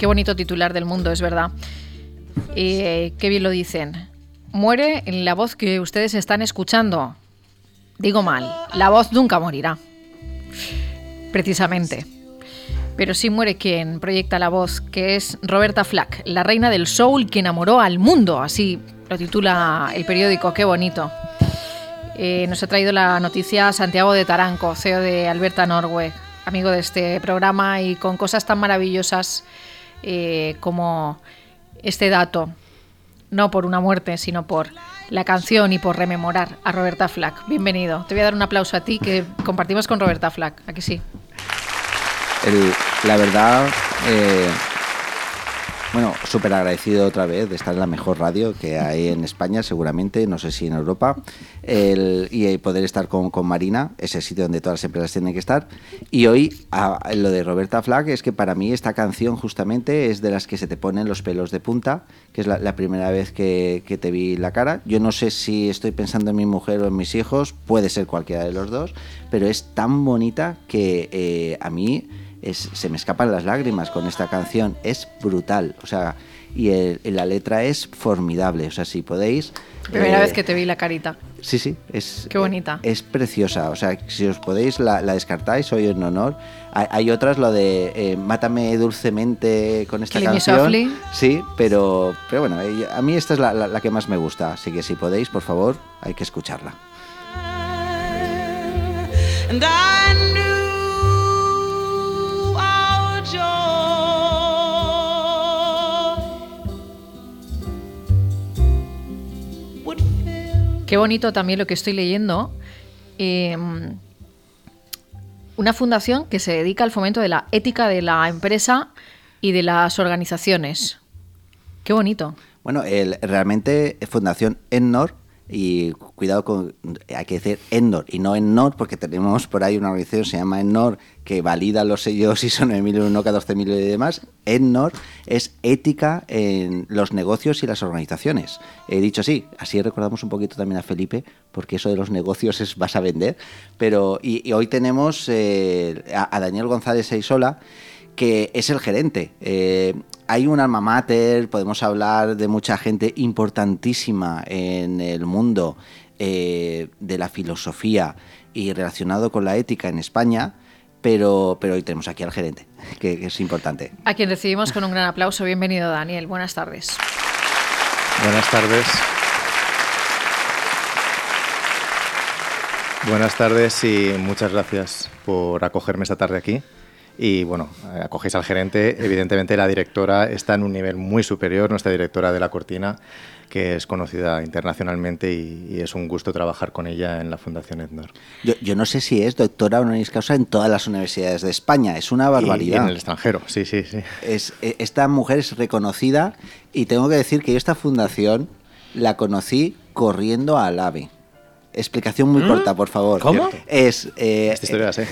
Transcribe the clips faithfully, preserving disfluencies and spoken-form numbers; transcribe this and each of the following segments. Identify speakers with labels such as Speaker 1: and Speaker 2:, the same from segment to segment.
Speaker 1: Qué bonito titular del Mundo, es verdad. Eh, qué bien lo dicen. Muere la voz que ustedes están escuchando. Digo mal, la voz nunca morirá. Precisamente. Pero sí muere quien proyecta la voz, que es Roberta Flack, la reina del soul que enamoró al mundo. Así lo titula el periódico. Qué bonito. Eh, nos ha traído la noticia Santiago de Taranco, C E O de Alberta Norway, amigo de este programa, y con cosas tan maravillosas eh, como este dato, no por una muerte, sino por la canción y por rememorar a Roberta Flack. Bienvenido. Te voy a dar un aplauso a ti, que compartimos con Roberta Flack. ¿A que sí?
Speaker 2: El, la verdad, eh, bueno, súper agradecido otra vez de estar en la mejor radio que hay en España, seguramente, no sé si en Europa, el, y poder estar con, con Marina, ese sitio donde todas las empresas tienen que estar. Y hoy, a, a lo de Roberta Flack, es que para mí esta canción justamente es de las que se te ponen los pelos de punta, que es la, la primera vez que, que te vi la cara. Yo no sé si estoy pensando en mi mujer o en mis hijos, puede ser cualquiera de los dos, pero es tan bonita que eh, a mí... Es, se me escapan las lágrimas con esta canción, es brutal, o sea, y el, la letra es formidable, o sea, si podéis...
Speaker 1: Primera
Speaker 2: eh,
Speaker 1: vez que te vi la carita.
Speaker 2: Sí, sí, es...
Speaker 1: Qué bonita.
Speaker 2: Es, es preciosa, o sea, si os podéis la, la descartáis, hoy en honor. Hay, hay otras, lo de eh, Mátame dulcemente con esta
Speaker 1: Killing
Speaker 2: canción.
Speaker 1: Me Softly.
Speaker 2: Sí, pero, pero bueno, a mí esta es la, la, la que más me gusta, así que si podéis, por favor, hay que escucharla.
Speaker 3: And I knew
Speaker 1: Qué bonito también lo que estoy leyendo. Eh, una fundación que se dedica al fomento de la ética de la empresa y de las organizaciones. Qué bonito.
Speaker 2: Bueno, el, realmente Fundación Ennor, y cuidado con, hay que decir Ennor y no Ennor, porque tenemos por ahí una organización que se llama Ennor, que valida los sellos I S O nueve mil uno, catorce mil y demás. Ennor es ética en los negocios y las organizaciones. He dicho así, así recordamos un poquito también a Felipe, porque eso de los negocios es vas a vender. Pero y, y hoy tenemos eh, a, a Daniel González Eisola, que es el gerente. Eh, hay un alma mater, podemos hablar de mucha gente importantísima en el mundo eh, de la filosofía y relacionado con la ética en España, pero, pero hoy tenemos aquí al gerente, que, que es importante.
Speaker 1: A quien recibimos con un gran aplauso. Bienvenido, Daniel. Buenas tardes.
Speaker 4: Buenas tardes. Buenas tardes y muchas gracias por acogerme esta tarde aquí. Y bueno, acogéis al gerente. Evidentemente la directora está en un nivel muy superior, nuestra directora de La Cortina, que es conocida internacionalmente, y, y es un gusto trabajar con ella en la Fundación Ennor.
Speaker 2: Yo, yo no sé si es doctora honoris causa en todas las universidades de España, es una barbaridad.
Speaker 4: Y, y en el extranjero, sí, sí, sí.
Speaker 2: Es, esta mujer es reconocida, y tengo que decir que yo esta fundación la conocí corriendo al AVE. Explicación muy ¿Mm? corta, por favor.
Speaker 4: ¿Cómo?
Speaker 2: Es, eh,
Speaker 4: Esta historia la sé.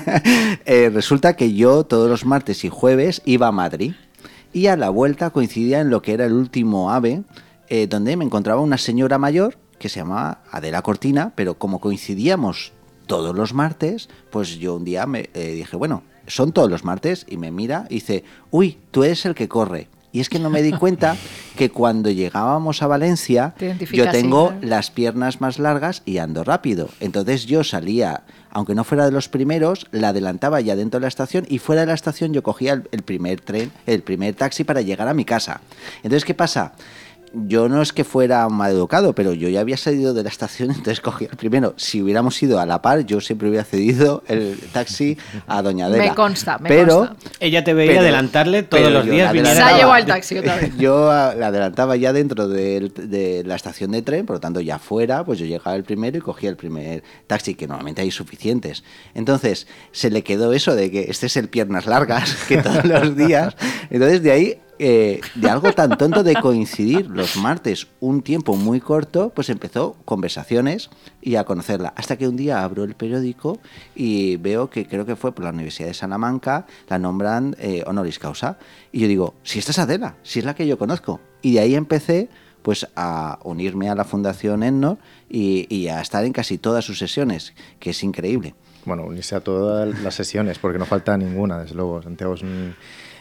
Speaker 2: eh, resulta que yo todos los martes y jueves iba a Madrid, y a la vuelta coincidía en lo que era el último AVE, eh, donde me encontraba una señora mayor que se llamaba Adela Cortina, pero como coincidíamos todos los martes, pues yo un día me eh, dije, bueno, son todos los martes, y me mira y dice, uy, tú eres el que corre. Y es que no me di cuenta que cuando llegábamos a Valencia, yo tengo así, ¿no? las piernas más largas y ando rápido. Entonces yo salía, aunque no fuera de los primeros, la adelantaba ya dentro de la estación, y fuera de la estación yo cogía el, el primer tren, el primer taxi para llegar a mi casa. Entonces, ¿qué pasa? Yo no es que fuera mal educado, pero yo ya había salido de la estación, entonces cogí el primero. Si hubiéramos ido a la par, yo siempre hubiera cedido el taxi a doña Adela.
Speaker 1: Me consta, me
Speaker 2: pero,
Speaker 1: consta.
Speaker 5: Ella te veía
Speaker 2: pero,
Speaker 5: adelantarle todos los días.
Speaker 1: Se ha llevado el taxi otra vez.
Speaker 2: Yo la adelantaba ya dentro de, de la estación de tren, por lo tanto ya fuera, pues yo llegaba el primero y cogía el primer taxi, que normalmente hay suficientes. Entonces se le quedó eso de que este es el piernas largas, que todos los días. Entonces de ahí... Eh, de algo tan tonto de coincidir los martes un tiempo muy corto, pues empezó conversaciones y a conocerla, hasta que un día abro el periódico y veo que creo que fue por la Universidad de Salamanca, la nombran eh, honoris causa, y yo digo, si esta es Adela, si es la que yo conozco, y de ahí empecé pues a unirme a la Fundación Ennor y, y a estar en casi todas sus sesiones, que es increíble.
Speaker 4: Bueno, unirse a todas las sesiones, porque no falta ninguna, desde luego. Santiago es un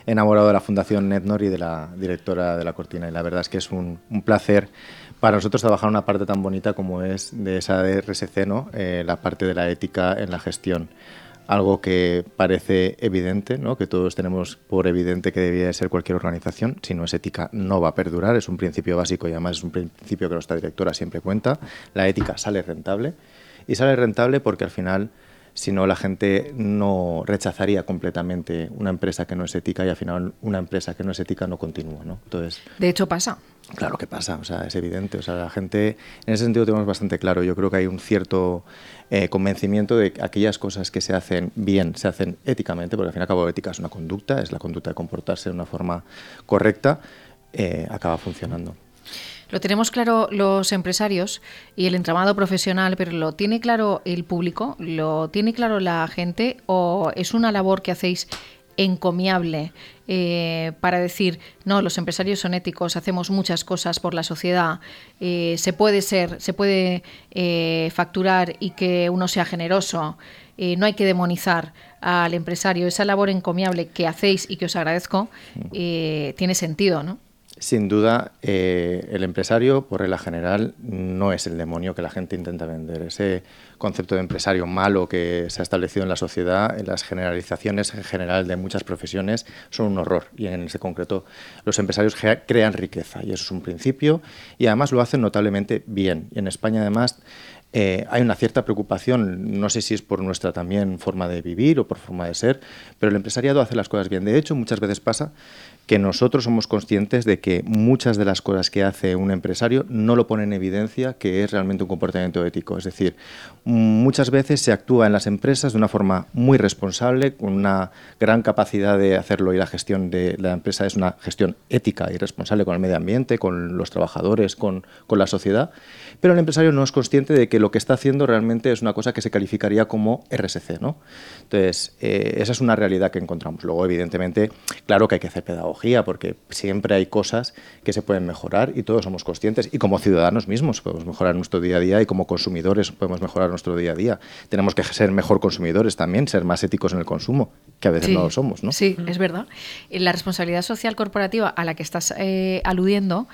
Speaker 4: enamorado de la Fundación Netnor y de la directora de La Cortina, y la verdad es que es un, un placer para nosotros trabajar una parte tan bonita como es de esa de R S C, ¿no? Eh, la parte de la ética en la gestión. Algo que parece evidente, ¿no? Que todos tenemos por evidente que debía ser cualquier organización. Si no es ética, no va a perdurar. Es un principio básico y además es un principio que nuestra directora siempre cuenta. La ética sale rentable. Y sale rentable porque al final, si no, la gente no rechazaría completamente una empresa que no es ética y al final una empresa que no es ética no continúa, ¿no? Entonces,
Speaker 1: de hecho pasa.
Speaker 4: Claro que pasa, o sea, es evidente. O sea, la gente, en ese sentido tenemos bastante claro. Yo creo que hay un cierto eh, convencimiento de que aquellas cosas que se hacen bien, se hacen éticamente, porque al fin y al cabo ética es una conducta, es la conducta de comportarse de una forma correcta, eh, acaba funcionando.
Speaker 1: Lo tenemos claro los empresarios y el entramado profesional, pero ¿lo tiene claro el público? ¿Lo tiene claro la gente? ¿O es una labor que hacéis encomiable eh, para decir, no, los empresarios son éticos, hacemos muchas cosas por la sociedad, eh, se puede ser, se puede eh, facturar y que uno sea generoso, eh, no hay que demonizar al empresario? Esa labor encomiable que hacéis y que os agradezco eh, tiene sentido, ¿no?
Speaker 4: Sin duda, eh, el empresario, por regla general, no es el demonio que la gente intenta vender. Ese concepto de empresario malo que se ha establecido en la sociedad, en las generalizaciones en general de muchas profesiones, son un horror. Y en ese concreto, los empresarios crean riqueza, y eso es un principio, y además lo hacen notablemente bien. Y en España, además, Eh, hay una cierta preocupación, no sé si es por nuestra también forma de vivir o por forma de ser, pero el empresariado hace las cosas bien. De hecho, muchas veces pasa que nosotros somos conscientes de que muchas de las cosas que hace un empresario no lo pone en evidencia que es realmente un comportamiento ético. Es decir, muchas veces se actúa en las empresas de una forma muy responsable, con una gran capacidad de hacerlo, y la gestión de la empresa es una gestión ética y responsable con el medio ambiente, con los trabajadores, con, con la sociedad, pero el empresario no es consciente de que lo que está haciendo realmente es una cosa que se calificaría como R S C, ¿no? Entonces, eh, esa es una realidad que encontramos. Luego, evidentemente, claro que hay que hacer pedagogía, porque siempre hay cosas que se pueden mejorar y todos somos conscientes, y como ciudadanos mismos podemos mejorar nuestro día a día, y como consumidores podemos mejorar nuestro día a día. Tenemos que ser mejor consumidores también, ser más éticos en el consumo, que a veces
Speaker 1: sí,
Speaker 4: no lo somos, ¿no?
Speaker 1: Sí, es verdad. La responsabilidad social corporativa a la que estás eh, aludiendo,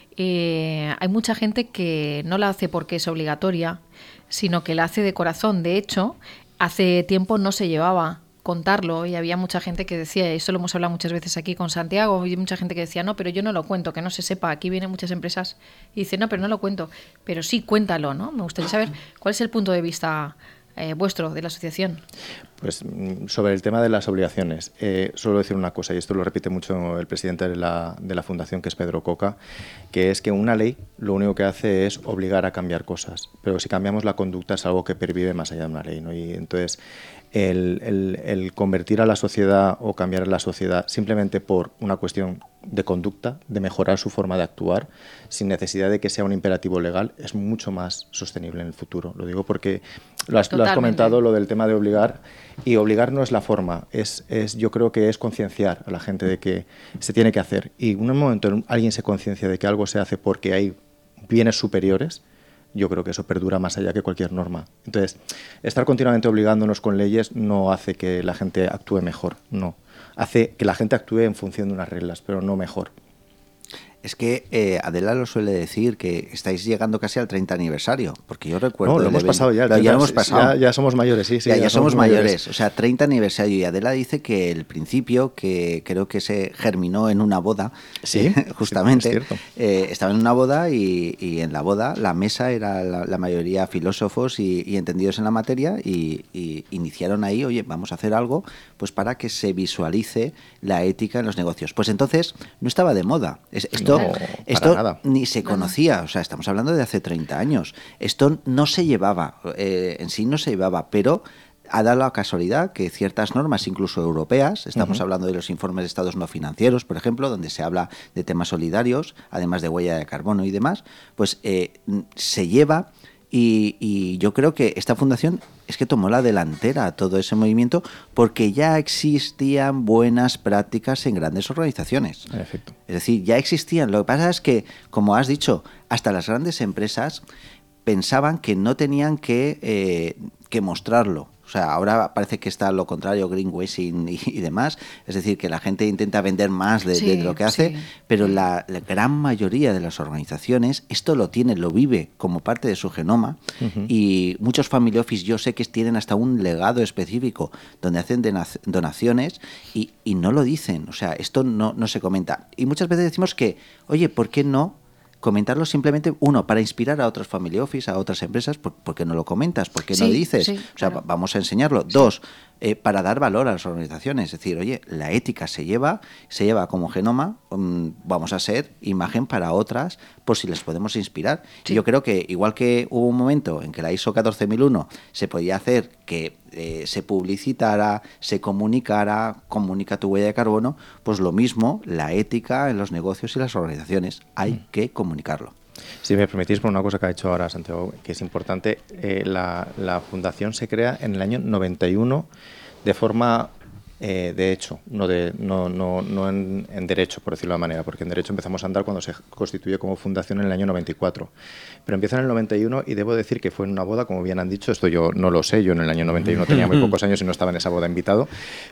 Speaker 1: Eh, hay mucha gente que no la hace porque es obligatoria, sino que la hace de corazón. De hecho, hace tiempo no se llevaba contarlo y había mucha gente que decía, y eso lo hemos hablado muchas veces aquí con Santiago, y mucha gente que decía, no, pero yo no lo cuento, que no se sepa. Aquí vienen muchas empresas y dicen, no, pero no lo cuento. Pero sí, cuéntalo, ¿no? Me gustaría saber cuál es el punto de vista eh, vuestro, de la asociación.
Speaker 4: Pues sobre el tema de las obligaciones, eh, solo decir una cosa, y esto lo repite mucho el presidente de la, de la Fundación, que es Pedro Coca, que es que una ley lo único que hace es obligar a cambiar cosas, pero si cambiamos la conducta es algo que pervive más allá de una ley, ¿no? Y entonces el, el, el convertir a la sociedad o cambiar a la sociedad simplemente por una cuestión de conducta, de mejorar su forma de actuar, sin necesidad de que sea un imperativo legal, es mucho más sostenible en el futuro. Lo digo porque lo has, lo has comentado, lo del tema de obligar, y obligar no es la forma, es, es, yo creo que es concienciar a la gente de que se tiene que hacer. Y en un momento en alguien se conciencia de que algo se hace porque hay bienes superiores, yo creo que eso perdura más allá que cualquier norma. Entonces, estar continuamente obligándonos con leyes no hace que la gente actúe mejor, no. Hace que la gente actúe en función de unas reglas, pero no mejor.
Speaker 2: Es que eh, Adela lo suele decir, que estáis llegando casi al treinta aniversario, porque yo recuerdo...
Speaker 4: No, lo hemos
Speaker 2: evento,
Speaker 4: pasado ya.
Speaker 2: Lo, ya lo hemos pasado.
Speaker 4: Ya, ya somos mayores, sí. sí
Speaker 2: ya, ya, ya somos, somos mayores. mayores, o sea, treinta aniversario. Y Adela dice que el principio, que creo que se germinó en una boda,
Speaker 4: sí,
Speaker 2: justamente,
Speaker 4: sí, es cierto.
Speaker 2: Eh, estaba en una boda y, y en la boda la mesa era la, la mayoría filósofos y, y entendidos en la materia, y, y iniciaron ahí, oye, vamos a hacer algo pues para que se visualice la ética en los negocios. Pues entonces no estaba de moda. Esto,
Speaker 4: no,
Speaker 2: esto
Speaker 4: nada.
Speaker 2: Ni se conocía, o sea, estamos hablando de hace treinta años. Esto no se llevaba, eh, en sí no se llevaba, pero ha dado la casualidad que ciertas normas, incluso europeas, estamos uh-huh. hablando de los informes de estados no financieros, por ejemplo, donde se habla de temas solidarios, además de huella de carbono y demás, pues eh, se lleva. Y, y yo creo que esta fundación es que tomó la delantera a todo ese movimiento, porque ya existían buenas prácticas en grandes organizaciones.
Speaker 4: Perfecto.
Speaker 2: Es decir, ya existían. Lo que pasa es que, como has dicho, hasta las grandes empresas pensaban que no tenían que, eh, que mostrarlo. O sea, ahora parece que está lo contrario, greenwashing y, y demás. Es decir, que la gente intenta vender más de, sí, de lo que hace, sí. pero la, la gran mayoría de las organizaciones esto lo tiene, lo vive como parte de su genoma. Uh-huh. Y muchos family office yo sé que tienen hasta un legado específico donde hacen donaciones y, y no lo dicen. O sea, esto no, no se comenta. Y muchas veces decimos que, oye, ¿por qué no comentarlo simplemente, uno, para inspirar a otros family office, a otras empresas? ¿Por, por qué no lo comentas? ¿Por qué sí, no dices? Sí, o sea, claro. vamos a enseñarlo. Sí. Dos, eh, para dar valor a las organizaciones. Es decir, oye, la ética se lleva, se lleva como genoma, um, vamos a ser imagen para otras por si les podemos inspirar. Sí. Y yo creo que igual que hubo un momento en que la I S O catorce mil uno se podía hacer que eh, se publicitara, se comunicara, comunica tu huella de carbono, pues lo mismo, la ética en los negocios y las organizaciones. Hay mm. que comunicarlo.
Speaker 4: Si me permitís, por una cosa que ha dicho ahora Santiago, que es importante, eh, la, la fundación se crea en el año noventa y uno de forma, eh, de hecho, no, de, no, no, no en, en derecho, por decirlo de manera, porque en derecho empezamos a andar cuando se constituye como fundación en el año noventa y cuatro. Pero empieza en el noventa y uno y debo decir que fue en una boda, como bien han dicho, esto yo no lo sé, yo en el año noventa y uno tenía muy pocos años y no estaba en esa boda invitado,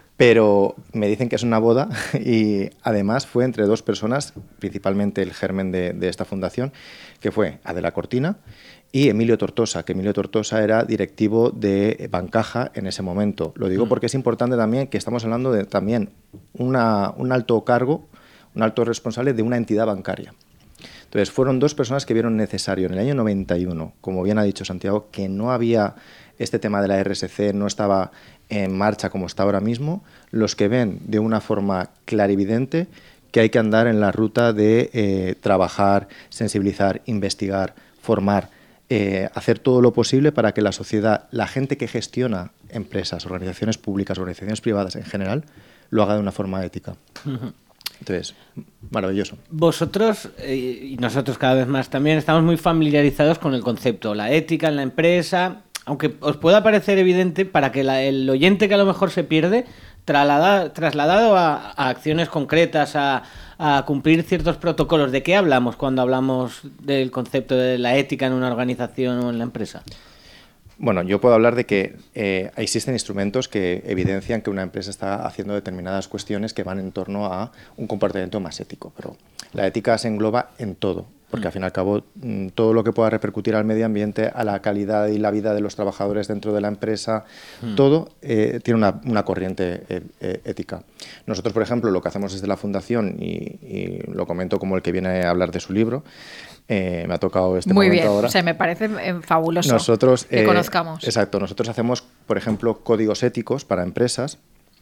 Speaker 4: pero me dicen que es una boda y además fue entre dos personas, principalmente el germen de, de esta fundación, que fue Adela Cortina y Emilio Tortosa, que Emilio Tortosa era directivo de Bancaja en ese momento. Lo digo porque es importante también que estamos hablando de también una, un alto cargo, un alto responsable de una entidad bancaria. Entonces, fueron dos personas que vieron necesario en el año noventa y uno, como bien ha dicho Santiago, que no había este tema de la R S C, no estaba en marcha como está ahora mismo, los que ven de una forma clarividente que hay que andar en la ruta de eh, trabajar, sensibilizar, investigar, formar, eh, hacer todo lo posible para que la sociedad, la gente que gestiona empresas, organizaciones públicas, organizaciones privadas en general, lo haga de una forma ética. Uh-huh. Entonces, maravilloso.
Speaker 5: Vosotros, eh, y nosotros cada vez más también, estamos muy familiarizados con el concepto, la ética en la empresa, aunque os pueda parecer evidente, para que la, el oyente que a lo mejor se pierde, trasladado, trasladado a, a acciones concretas, a, a cumplir ciertos protocolos. ¿De qué hablamos cuando hablamos del concepto de la ética en una organización o en la empresa?
Speaker 4: Bueno, yo puedo hablar de que eh, existen instrumentos que evidencian que una empresa está haciendo determinadas cuestiones que van en torno a un comportamiento más ético, pero la ética se engloba en todo, porque al fin y al cabo todo lo que pueda repercutir al medio ambiente, a la calidad y la vida de los trabajadores dentro de la empresa, mm. todo eh, tiene una, una corriente eh, eh, ética. Nosotros, por ejemplo, lo que hacemos desde la Fundación, y, y lo comento como el que viene a hablar de su libro, Eh, me ha tocado este
Speaker 1: Muy
Speaker 4: momento
Speaker 1: bien,
Speaker 4: ahora.
Speaker 1: O sea, me parece fabuloso
Speaker 4: nosotros,
Speaker 1: que
Speaker 4: eh,
Speaker 1: conozcamos.
Speaker 4: Exacto, nosotros hacemos, por ejemplo, códigos éticos para empresas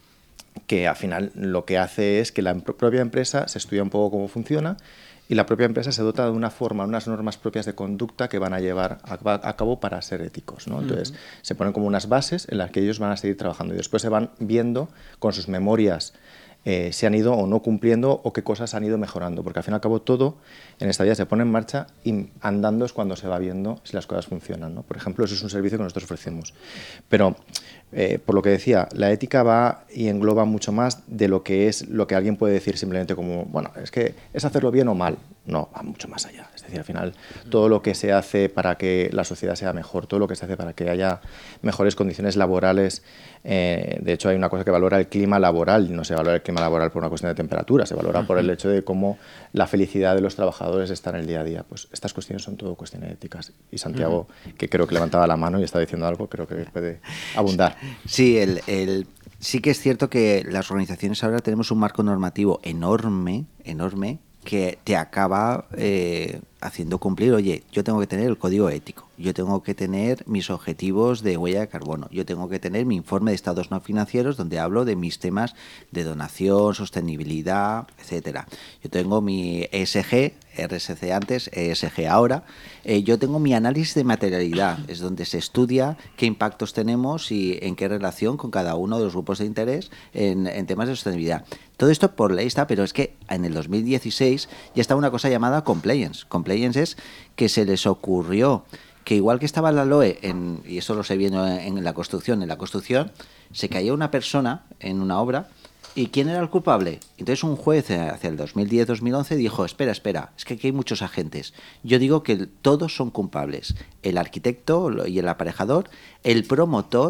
Speaker 4: que al final lo que hace es que la propia empresa se estudia un poco cómo funciona y la propia empresa se dota de una forma, unas normas propias de conducta que van a llevar a, a cabo para ser éticos, ¿no? Entonces, uh-huh. se ponen como unas bases en las que ellos van a seguir trabajando y después se van viendo con sus memorias Eh, se han ido o no cumpliendo o qué cosas han ido mejorando, porque al fin y al cabo todo en esta vida se pone en marcha y andando es cuando se va viendo si las cosas funcionan, ¿no? Por ejemplo, eso es un servicio que nosotros ofrecemos. Pero, eh, por lo que decía, la ética va y engloba mucho más de lo que es lo que alguien puede decir simplemente como, bueno, es que es hacerlo bien o mal. No, va mucho más allá. Es decir, al final, todo lo que se hace para que la sociedad sea mejor, todo lo que se hace para que haya mejores condiciones laborales. Eh, de hecho, hay una cosa que valora el clima laboral, no se valora el clima laboral por una cuestión de temperatura, se valora por el hecho de cómo la felicidad de los trabajadores está en el día a día. Pues estas cuestiones son todo cuestiones éticas. Y Santiago, que creo que levantaba la mano y estaba diciendo algo, creo que puede abundar.
Speaker 2: Sí, el, el, sí que es cierto que las organizaciones ahora tenemos un marco normativo enorme, enorme, que te acaba eh, haciendo cumplir, oye, yo tengo que tener el código ético, yo tengo que tener mis objetivos de huella de carbono, yo tengo que tener mi informe de estados no financieros donde hablo de mis temas de donación, sostenibilidad, etcétera. Yo tengo mi E S G, R S C antes, E S G ahora, eh, yo tengo mi análisis de materialidad, es donde se estudia qué impactos tenemos y en qué relación con cada uno de los grupos de interés en, en temas de sostenibilidad. Todo esto por ley está, pero es que en el dos mil dieciséis ya estaba una cosa llamada compliance. Compliance es que se les ocurrió que igual que estaba la L O E, en, y eso lo sé viendo en, en la construcción, en la construcción se caía una persona en una obra, ¿y quién era el culpable? Entonces un juez hacia el dos mil diez dos mil once dijo, espera, espera, es que aquí hay muchos agentes. Yo digo que todos son culpables, el arquitecto y el aparejador, el promotor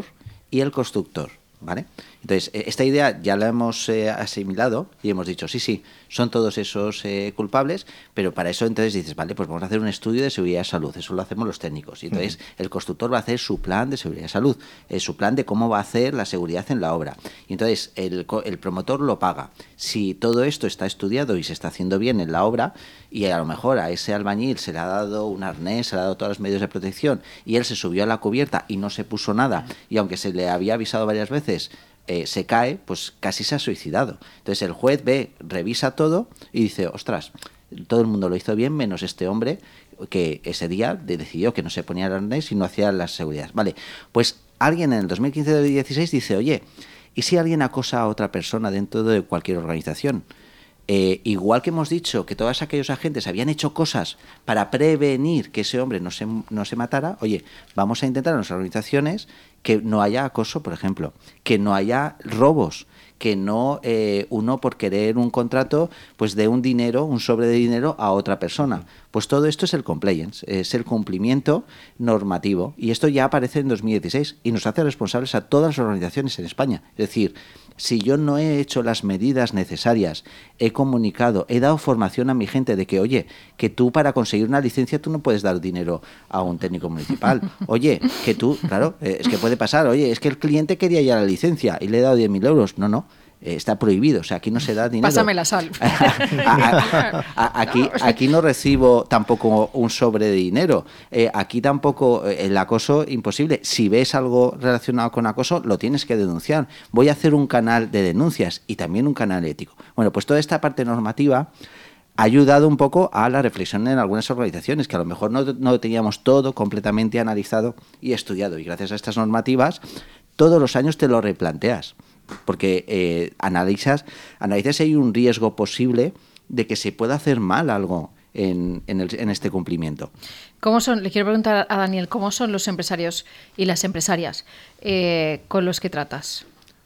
Speaker 2: y el constructor, ¿vale? Entonces, esta idea ya la hemos eh, asimilado y hemos dicho, sí, sí, son todos esos eh, culpables, pero para eso entonces dices, vale, pues vamos a hacer un estudio de seguridad de salud, eso lo hacemos los técnicos. Y entonces uh-huh. el constructor va a hacer su plan de seguridad de salud, eh, su plan de cómo va a hacer la seguridad en la obra. Y entonces el, el promotor lo paga. Si todo esto está estudiado y se está haciendo bien en la obra, y a lo mejor a ese albañil se le ha dado un arnés, se le ha dado todos los medios de protección, y él se subió a la cubierta y no se puso nada, y aunque se le había avisado varias veces, Eh, se cae, pues casi se ha suicidado. Entonces el juez ve, revisa todo y dice, ostras, todo el mundo lo hizo bien menos este hombre que ese día decidió que no se ponía el arnés y no hacía las seguridades. Vale, pues alguien en el dos mil quince o dieciséis dice, oye, ¿y si alguien acosa a otra persona dentro de cualquier organización? Eh, igual que hemos dicho que todos aquellos agentes habían hecho cosas para prevenir que ese hombre no se, no se matara, oye, vamos a intentar en las organizaciones que no haya acoso, por ejemplo, que no haya robos, que no eh, uno por querer un contrato pues dé un dinero, un sobre de dinero a otra persona. Pues todo esto es el compliance, es el cumplimiento normativo, y esto ya aparece en dos mil dieciséis y nos hace responsables a todas las organizaciones en España. Es decir, si yo no he hecho las medidas necesarias, he comunicado, he dado formación a mi gente de que, oye, que tú para conseguir una licencia tú no puedes dar dinero a un técnico municipal. Oye, que tú, claro, eh, es que puede pasar, oye, es que el cliente quería ya la licencia y le he dado diez mil euros. No, no. Eh, está prohibido, o sea, aquí no se da dinero.
Speaker 1: Pásame la sal.
Speaker 2: a, a, a, aquí, aquí no recibo tampoco un sobre de dinero. Eh, aquí tampoco eh, el acoso, imposible. Si ves algo relacionado con acoso, lo tienes que denunciar. Voy a hacer un canal de denuncias y también un canal ético. Bueno, pues toda esta parte normativa ha ayudado un poco a la reflexión en algunas organizaciones, que a lo mejor no, no teníamos todo completamente analizado y estudiado. Y gracias a estas normativas, todos los años te lo replanteas. Porque eh, analizas, analizas si hay un riesgo posible de que se pueda hacer mal algo en, en, el, en este cumplimiento.
Speaker 1: ¿Cómo son? Le quiero preguntar a Daniel, ¿cómo son los empresarios y las empresarias eh, con los que tratas?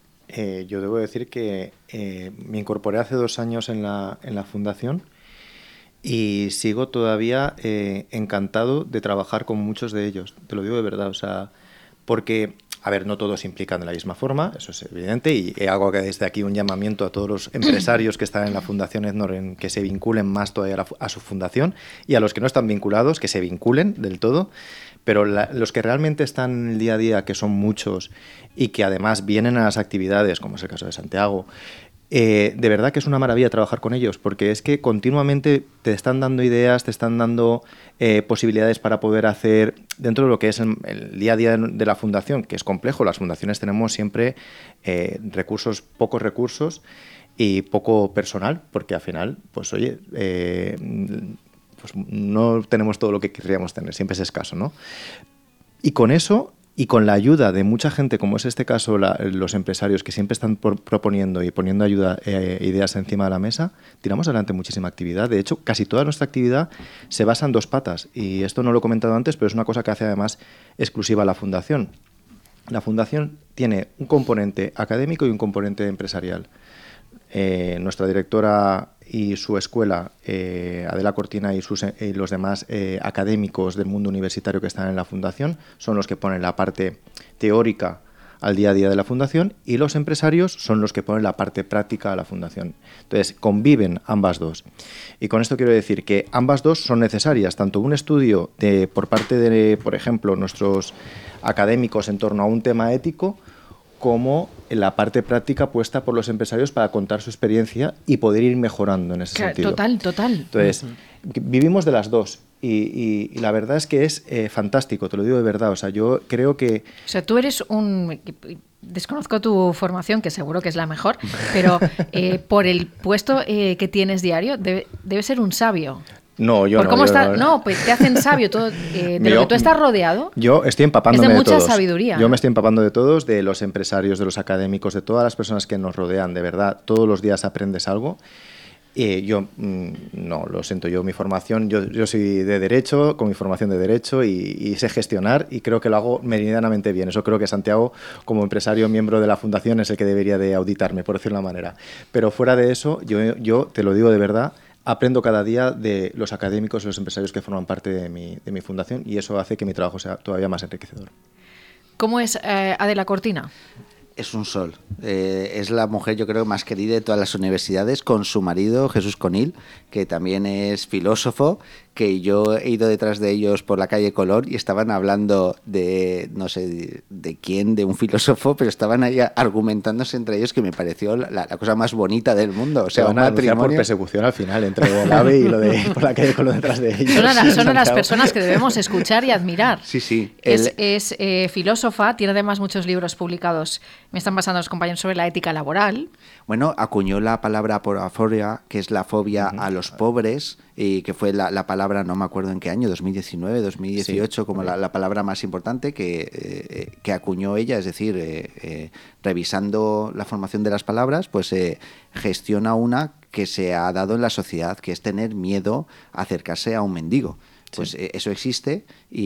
Speaker 4: Eh, yo debo decir que eh, me incorporé hace dos años en la, en la fundación y sigo todavía eh, encantado de trabajar con muchos de ellos. Te lo digo de verdad, o sea, porque... A ver, no todos se implican de la misma forma, eso es evidente, y hago que desde aquí un llamamiento a todos los empresarios que están en la Fundación Ednor en que se vinculen más todavía a, la, a su fundación, y a los que no están vinculados, que se vinculen del todo, pero la, los que realmente están en el día a día, que son muchos, y que además vienen a las actividades, como es el caso de Santiago, Eh, de verdad que es una maravilla trabajar con ellos, porque es que continuamente te están dando ideas, te están dando eh, posibilidades para poder hacer dentro de lo que es el, el día a día de, de la fundación, que es complejo. Las fundaciones tenemos siempre eh, recursos, pocos recursos y poco personal, porque al final, pues oye, eh, pues no tenemos todo lo que querríamos tener, siempre es escaso, ¿no? Y con eso... Y con la ayuda de mucha gente, como es este caso, la, los empresarios que siempre están por, proponiendo y poniendo ayuda, eh, ideas encima de la mesa, tiramos adelante muchísima actividad. De hecho, casi toda nuestra actividad se basa en dos patas. Y esto no lo he comentado antes, pero es una cosa que hace además exclusiva la Fundación. La Fundación tiene un componente académico y un componente empresarial. Eh, nuestra directora y su escuela, eh, Adela Cortina y, sus, y los demás eh, académicos del mundo universitario que están en la Fundación, son los que ponen la parte teórica al día a día de la Fundación, y los empresarios son los que ponen la parte práctica a la Fundación. Entonces, conviven ambas dos. Y con esto quiero decir que ambas dos son necesarias, tanto un estudio de, por parte de, por ejemplo, nuestros académicos en torno a un tema ético, como la parte práctica puesta por los empresarios para contar su experiencia y poder ir mejorando en ese
Speaker 1: Claro,
Speaker 4: sentido.
Speaker 1: total, total.
Speaker 4: Entonces, uh-huh. vivimos de las dos y, y, y la verdad es que es eh, fantástico, te lo digo de verdad. O sea, yo creo que...
Speaker 1: O sea, tú eres un... Desconozco tu formación, que seguro que es la mejor, pero eh, por el puesto eh, que tienes diario, debe, debe ser un sabio.
Speaker 4: No, yo
Speaker 1: Por
Speaker 4: no.
Speaker 1: Cómo
Speaker 4: yo
Speaker 1: está,
Speaker 4: no,
Speaker 1: no, pues te hacen sabio todo, eh, de
Speaker 4: yo,
Speaker 1: lo que tú estás rodeado.
Speaker 4: Yo estoy empapándome
Speaker 1: es de mucha
Speaker 4: todos.
Speaker 1: sabiduría.
Speaker 4: Yo me estoy empapando de todos, de los empresarios, de los académicos, de todas las personas que nos rodean. De verdad, todos los días aprendes algo. Y yo, mmm, no, lo siento, yo mi formación, yo, yo soy de Derecho, con mi formación de Derecho, y, y sé gestionar, y creo que lo hago meridianamente bien. Eso creo que Santiago, como empresario, miembro de la Fundación, es el que debería de auditarme, por decirlo de una manera. Pero fuera de eso, yo, yo te lo digo de verdad, aprendo cada día de los académicos y los empresarios que forman parte de mi, de mi fundación, y eso hace que mi trabajo sea todavía más enriquecedor.
Speaker 1: ¿Cómo es eh, Adela Cortina?
Speaker 2: Es un sol. Eh, es la mujer, yo creo, más querida de todas las universidades, con su marido, Jesús Conil, que también es filósofo, que yo he ido detrás de ellos por la calle Colón y estaban hablando de, no sé, de, de quién, de un filósofo, pero estaban ahí argumentándose entre ellos, que me pareció la, la cosa más bonita del mundo. O sea,
Speaker 4: van a anunciar por persecución al final, entre el AVE y lo de por la calle Colón detrás de ellos.
Speaker 1: Son a, la, son a las personas que debemos escuchar y admirar.
Speaker 2: Sí, sí.
Speaker 1: Es,
Speaker 2: El...
Speaker 1: es eh, filósofa, tiene además muchos libros publicados. Me están pasando los compañeros sobre la ética laboral.
Speaker 2: Bueno, acuñó la palabra aporaforia, que es la fobia uh-huh. a los pobres, y que fue la, la palabra, no me acuerdo en qué año, dos mil diecinueve, dos mil dieciocho, sí, como la, la palabra más importante que, eh, que acuñó ella, es decir, eh, eh, revisando la formación de las palabras, pues eh, gestiona una que se ha dado en la sociedad, que es tener miedo a acercarse a un mendigo. Pues sí. Eso existe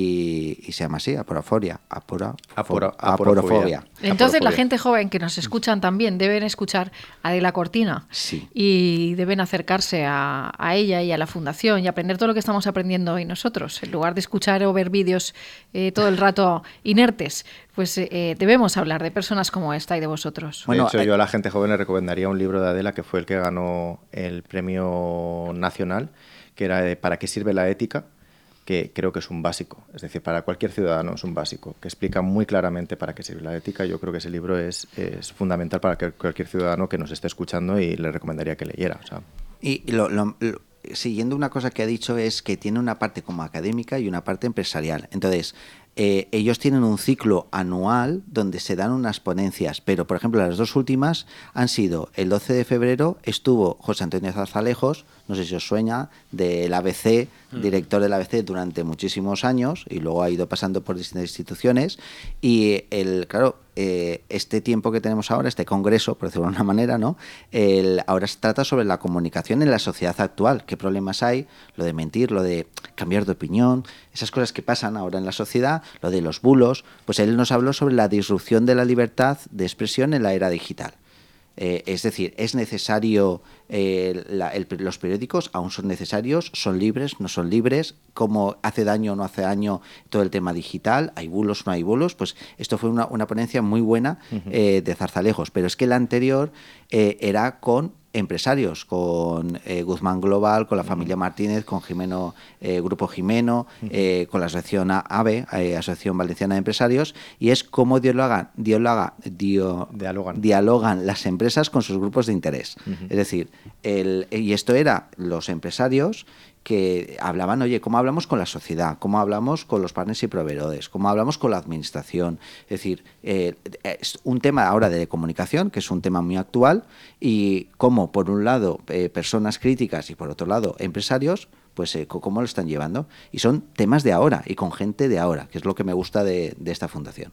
Speaker 2: y, y se llama así, aporaforia, apora,
Speaker 4: Apora,
Speaker 2: aporofobia.
Speaker 1: Entonces la gente joven que nos escuchan también deben escuchar a Adela Cortina
Speaker 2: sí.
Speaker 1: y deben acercarse a, a ella y a la fundación y aprender todo lo que estamos aprendiendo hoy nosotros. En lugar de escuchar o ver vídeos eh, todo el rato inertes, pues eh, debemos hablar de personas como esta y de vosotros.
Speaker 4: Bueno, de hecho, hay... yo a la gente joven le recomendaría un libro de Adela que fue el que ganó el premio nacional, que era de ¿Para qué sirve la ética?, que creo que es un básico, es decir, para cualquier ciudadano es un básico, que explica muy claramente para qué sirve la ética. Yo creo que ese libro es, es fundamental para que cualquier ciudadano que nos esté escuchando y le recomendaría que leyera. O sea.
Speaker 2: Y lo, lo, lo, siguiendo una cosa que ha dicho es que tiene una parte como académica y una parte empresarial. Entonces, eh, ellos tienen un ciclo anual donde se dan unas ponencias, pero, por ejemplo, las dos últimas han sido, el doce de febrero estuvo José Antonio Zarzalejos, no sé si os sueña, del A B C, mm. director del A B C durante muchísimos años, y luego ha ido pasando por distintas instituciones, y el, claro, eh, este tiempo que tenemos ahora, este congreso, por decirlo de una manera, ¿no? El, ahora se trata sobre la comunicación en la sociedad actual, qué problemas hay, lo de mentir, lo de cambiar de opinión, esas cosas que pasan ahora en la sociedad, lo de los bulos. Pues él nos habló sobre la disrupción de la libertad de expresión en la era digital. Eh, es decir, es necesario, eh, la, el, los periódicos aún son necesarios, son libres, no son libres, cómo hace daño o no hace daño todo el tema digital, hay bulos o no hay bulos. Pues esto fue una, una ponencia muy buena eh, de Zarzalejos, pero es que la anterior eh, era con empresarios, con eh, Guzmán Global, con la familia Martínez, con Jimeno, eh, Grupo Jimeno, eh, con la asociación AVE, eh, Asociación Valenciana de Empresarios, y es cómo dialogan, dialoga, dio,
Speaker 4: dialogan.
Speaker 2: dialogan las empresas con sus grupos de interés. Uh-huh. Es decir, el, y esto era los empresarios que hablaban, oye, ¿cómo hablamos con la sociedad? ¿Cómo hablamos con los partners y proveedores? ¿Cómo hablamos con la administración? Es decir, eh, es un tema ahora de comunicación, que es un tema muy actual, y cómo, por un lado, eh, personas críticas y, por otro lado, empresarios, pues eh, cómo lo están llevando. Y son temas de ahora y con gente de ahora, que es lo que me gusta de, de esta fundación.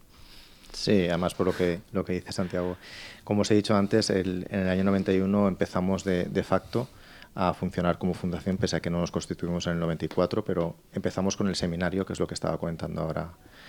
Speaker 4: Sí, además por lo que, lo que dice Santiago. Como os he dicho antes, el, en el año noventa y uno empezamos de, de facto a funcionar como fundación, pese a que no nos constituimos en el noventa y cuatro, pero empezamos con el seminario, que es lo que estaba comentando ahora.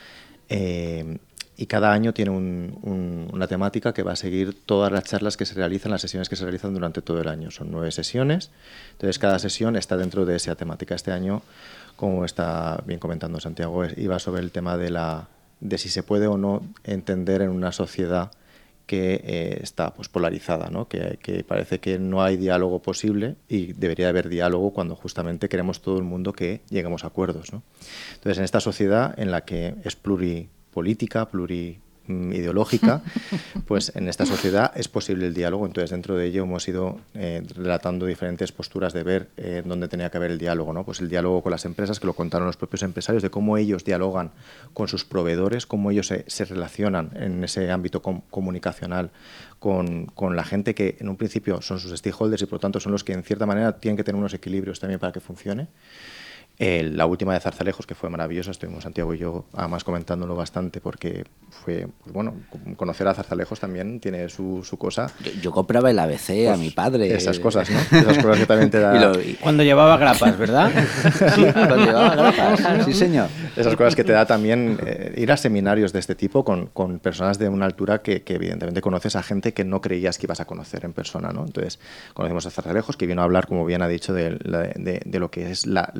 Speaker 4: Eh, y cada año tiene un, un, una temática que va a seguir todas las charlas que se realizan, las sesiones que se realizan durante todo el año. Son nueve sesiones, entonces cada sesión está dentro de esa temática. Este año, como está bien comentando Santiago, iba sobre el tema de, la, de si se puede o no entender en una sociedad que eh, está pues, polarizada, ¿no? que, que parece que no hay diálogo posible y debería haber diálogo cuando justamente queremos todo el mundo que lleguemos a acuerdos, ¿no? Entonces, en esta sociedad en la que es pluripolítica, pluriideológica, pues en esta sociedad es posible el diálogo. Entonces, dentro de ello hemos ido eh, relatando diferentes posturas de ver eh, dónde tenía que haber el diálogo, ¿no? Pues el diálogo con las empresas, que lo contaron los propios empresarios, de cómo ellos dialogan con sus proveedores, cómo ellos se, se relacionan en ese ámbito com comunicacional con, con la gente que en un principio son sus stakeholders y por lo tanto son los que en cierta manera tienen que tener unos equilibrios también para que funcione. Eh, la última de Zarzalejos, que fue maravillosa, estuvimos Santiago y yo además comentándolo bastante porque fue, pues bueno, conocer a Zarzalejos también tiene su, su cosa.
Speaker 2: Yo, yo compraba el A B C pues, a mi padre.
Speaker 4: Esas cosas, ¿no? Esas cosas que también te da...
Speaker 5: y lo, y... Cuando llevaba grapas, ¿verdad?
Speaker 2: Sí, cuando llevaba grapas, sí señor.
Speaker 4: Esas cosas que te da también eh, ir a seminarios de este tipo con, con personas de una altura que, que evidentemente conoces a gente que no creías que ibas a conocer en persona, ¿no? Entonces conocimos a Zarzalejos, que vino a hablar, como bien ha dicho, de, de, de, de lo que es la, la, el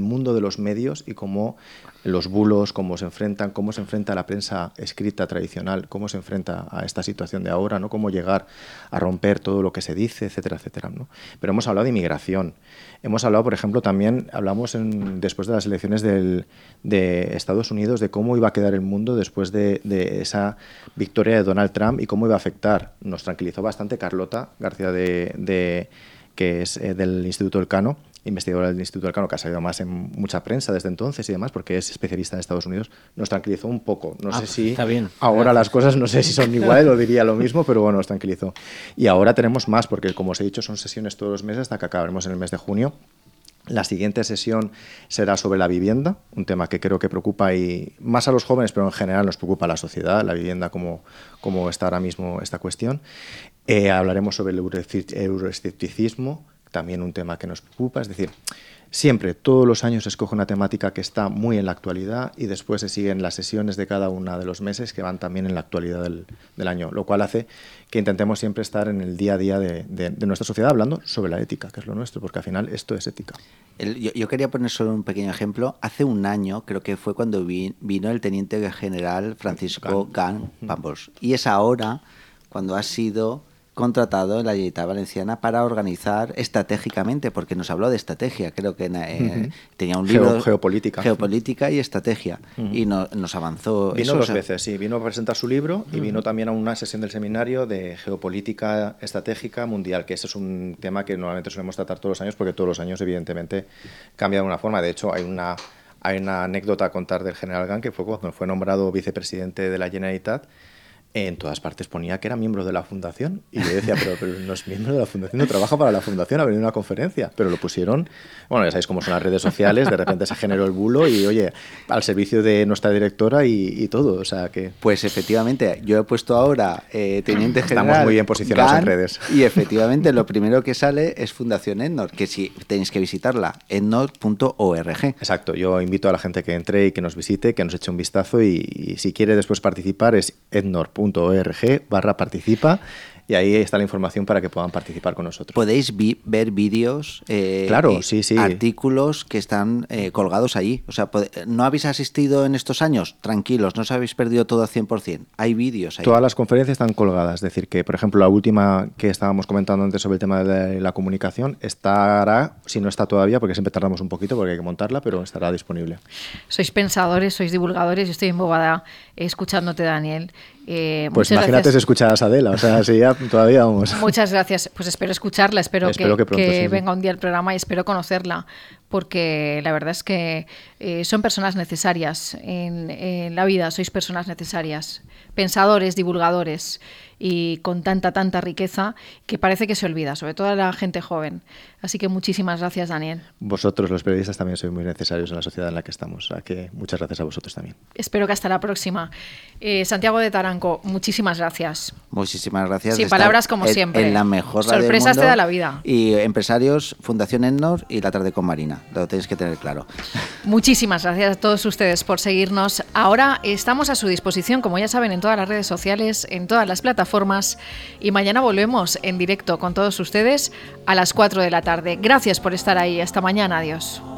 Speaker 4: mundo de los medios y cómo los bulos, cómo se enfrentan, cómo se enfrenta la prensa escrita tradicional, cómo se enfrenta a esta situación de ahora, ¿no? Cómo llegar a romper todo lo que se dice, etcétera, etcétera, ¿no? Pero hemos hablado de inmigración. Hemos hablado, por ejemplo, también hablamos en, después de las elecciones del, de Estados Unidos de cómo iba a quedar el mundo después de, de esa victoria de Donald Trump y cómo iba a afectar. Nos tranquilizó bastante Carlota García, de, de, que es eh, del Instituto Elcano, investigadora del Instituto Elcano, que ha salido más en mucha prensa desde entonces y demás, porque es especialista en Estados Unidos, nos tranquilizó un poco. No
Speaker 5: ah,
Speaker 4: sé si
Speaker 5: está bien.
Speaker 4: ahora
Speaker 5: Gracias.
Speaker 4: Las cosas, no sé si son iguales o diría lo mismo, pero bueno, nos tranquilizó. Y ahora tenemos más, porque como os he dicho, son sesiones todos los meses hasta que acabaremos en el mes de junio. La siguiente sesión será sobre la vivienda, un tema que creo que preocupa y más a los jóvenes, pero en general nos preocupa a la sociedad, la vivienda, como, como está ahora mismo esta cuestión. Eh, hablaremos sobre el euroescepticismo, también un tema que nos preocupa, es decir, siempre, todos los años se escoge una temática que está muy en la actualidad y después se siguen las sesiones de cada uno de los meses que van también en la actualidad del, del año, lo cual hace que intentemos siempre estar en el día a día de, de, de nuestra sociedad hablando sobre la ética, que es lo nuestro, porque al final esto es ética.
Speaker 2: El, yo, yo quería poner solo un pequeño ejemplo. Hace un año, creo que fue cuando vi, vino el teniente general Francisco Gan Pampos, y es ahora cuando ha sido contratado en la Generalitat Valenciana para organizar estratégicamente, porque nos habló de estrategia, creo que eh, uh-huh. tenía un libro...
Speaker 4: Geo, geopolítica.
Speaker 2: Geopolítica y estrategia, uh-huh. y no, nos avanzó...
Speaker 4: Vino
Speaker 2: eso,
Speaker 4: dos
Speaker 2: o sea,
Speaker 4: veces, sí, vino a presentar su libro uh-huh. y vino también a una sesión del seminario de geopolítica estratégica mundial, que ese es un tema que normalmente solemos tratar todos los años, porque todos los años evidentemente cambia de una forma. De hecho, hay una, hay una anécdota a contar del general Gan, que fue cuando fue nombrado vicepresidente de la Generalitat. En todas partes ponía que era miembro de la fundación y yo decía, pero, pero no es miembro de la fundación, no trabaja para la fundación, ha venido a una conferencia, pero lo pusieron, bueno, ya sabéis cómo son las redes sociales, de repente se generó el bulo y oye, al servicio de nuestra directora y, y todo, o sea que...
Speaker 2: Pues efectivamente, yo he puesto ahora eh, teniente general...
Speaker 4: Estamos muy bien posicionados
Speaker 2: Gan,
Speaker 4: en redes.
Speaker 2: Y efectivamente lo primero que sale es Fundación EdNor, que si tenéis que visitarla, ednor punto org.
Speaker 4: Exacto, yo invito a la gente que entre y que nos visite, que nos eche un vistazo y, y si quiere después participar es ednor punto org barra participa y ahí está la información para que puedan participar con nosotros.
Speaker 2: Podéis vi- ver vídeos, eh,
Speaker 4: claro, sí, sí.
Speaker 2: artículos que están eh, colgados allí. O sea, pod- ¿no habéis asistido en estos años? Tranquilos, no os habéis perdido todo al cien por ciento. Hay vídeos ahí.
Speaker 4: Todas las conferencias están colgadas. Es decir, que, por ejemplo, la última que estábamos comentando antes sobre el tema de la comunicación estará, si no está todavía, porque siempre tardamos un poquito porque hay que montarla, pero estará disponible.
Speaker 1: Sois pensadores, sois divulgadores. Yo estoy embobada eh, escuchándote, Daniel. Eh,
Speaker 4: pues
Speaker 1: muchas
Speaker 4: imagínate
Speaker 1: gracias.
Speaker 4: si escucharas a Adela, o sea, si ya todavía vamos.
Speaker 1: Muchas gracias. Pues espero escucharla, espero,
Speaker 4: espero
Speaker 1: que,
Speaker 4: que, pronto,
Speaker 1: que
Speaker 4: sí.
Speaker 1: venga un día al programa y espero conocerla, porque la verdad es que eh, son personas necesarias en, en la vida, sois personas necesarias, pensadores, divulgadores, y con tanta, tanta riqueza que parece que se olvida, sobre todo a la gente joven. Así que muchísimas gracias, Daniel.
Speaker 4: Vosotros, los periodistas, también sois muy necesarios en la sociedad en la que estamos, o sea que muchas gracias a vosotros también.
Speaker 1: Espero que hasta la próxima. Eh, Santiago de Taranco, muchísimas gracias.
Speaker 2: Muchísimas gracias.
Speaker 1: Sin palabras, como
Speaker 2: en,
Speaker 1: siempre.
Speaker 2: En la mejor radio
Speaker 1: Sorpresas
Speaker 2: del mundo.
Speaker 1: te da la vida.
Speaker 2: Y empresarios, Fundación EdNor y La Tarde con Marina. Lo tenéis que tener claro.
Speaker 1: Muchísimas gracias a todos ustedes por seguirnos. Ahora estamos a su disposición, como ya saben, en todas las redes sociales, en todas las plataformas. Y mañana volvemos en directo con todos ustedes a las cuatro de la tarde. Gracias por estar ahí. Hasta mañana. Adiós.